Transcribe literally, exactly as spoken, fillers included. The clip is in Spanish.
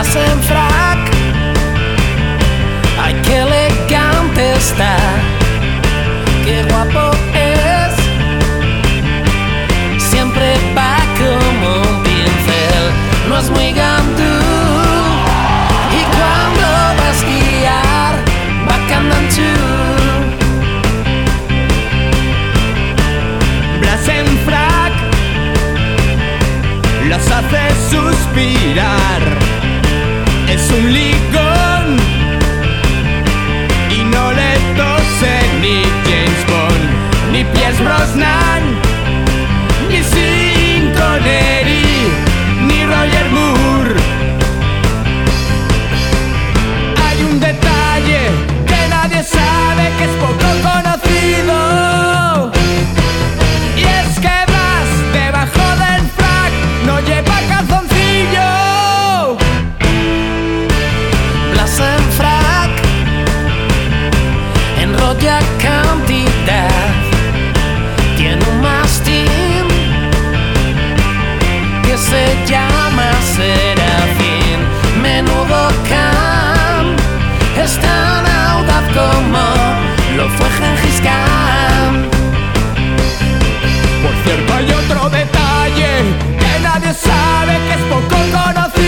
Blas en frac, ay, qué elegante está, qué guapo es, siempre va como un pincel, no es muy gandú, y cuando va a esquiar va cantando. Blas en frac los hace suspirar, es un ligón y no le tose ni James Bond, ni Pierce Brosnan, ni Sean Connery, ni Roger Moore. Hay un detalle que nadie sabe, que es poco conocido, y es que Blas debajo del frac no lleva calzoncillo. Blas en frac enrolla cantidad, tiene un mastín que se llama Serafín. Menudo can, es tan audaz como lo fue Gengis Khan. Por cierto, hay otro detalle que nadie sabe, que es poco conocido.